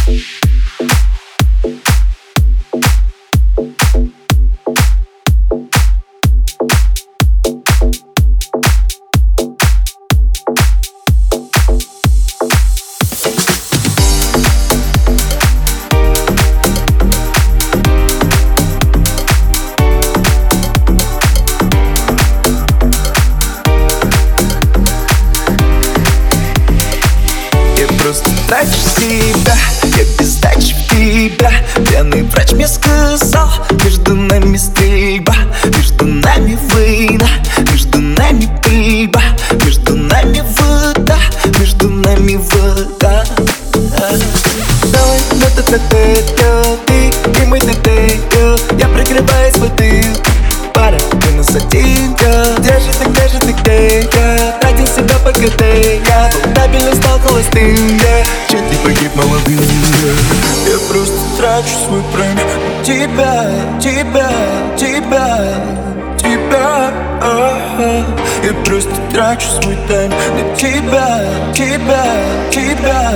Трачу себя, я без дачи в тебя. Пьяный врач мне сказал, между нами стрельба, между нами война, между нами пыльба, между нами вода, между нами вода. Давай на т-т-т-т, ты и мой т-т-т. Я прикрываюсь бутылкой, пара, ты нас один. Где же ты, где я? Тратил себя по КТ, я стабильно стал холостым. Чуть не погиб молодым. Я просто трачу свой прайм на тебя, тебя, тебя, тебя. Я просто трачу свой тайм на тебя, тебя, тебя.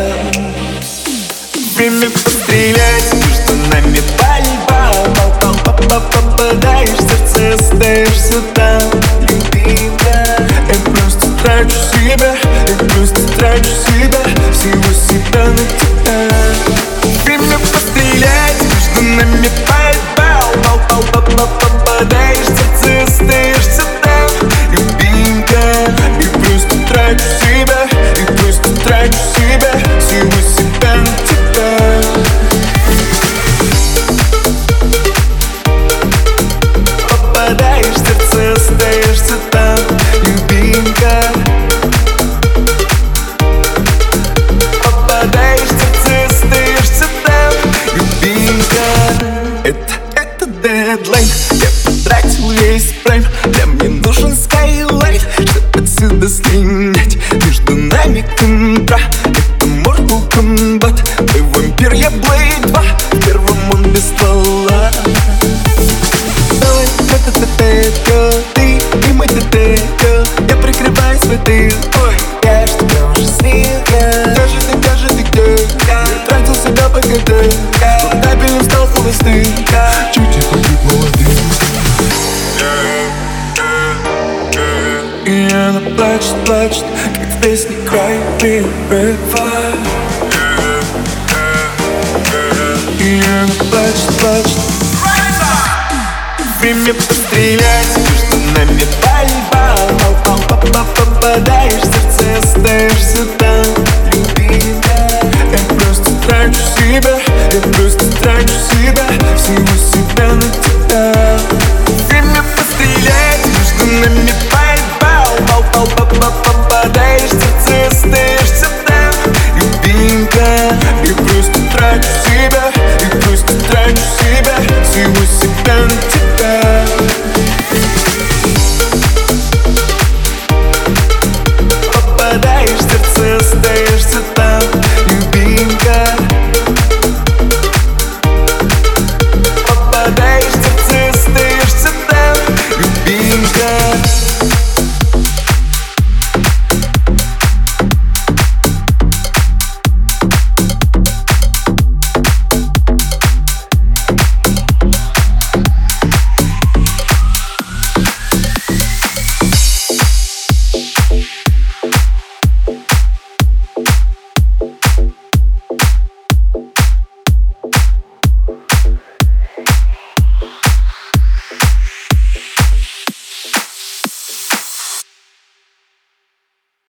Время пострелять, между нами пальба. Попадаешь в сердце, остаешься там, любимая. Я просто трачу себя, я просто трачу себя, всего себя на тебя. Время пострелять, между нами пальба. Попадаешь в сердце, остаешься там, любимая. Я просто трачу себя, я просто трачу себя, всего себя на тебя. Попадаешь в сердце, остаешься там, любимка. Попадаешь в сердце, остаешься там, любимка. Это дедлайн, я потратил весь прайм. Да мне нужен скайлайт, чтоб отсюда слинять. Между нами контра, это Mortal Kombat. Ты вампир, я Blade 2, в первом он без ствола. Давай, ты и мой т-т-т. Я прикрываюсь в этой. Я ж тебя уже слил. Где же ты, где? Я тратил себя по КТ, стабильно стал холостым. Чуть не погиб молодым. И она плачет, плачет, как в песне Cry Me a River. И она плачет, плачет. Время пострелять, между нами пальба. Попадаешь в сердце, остаешься там, любимая. Я просто трачу себя, я просто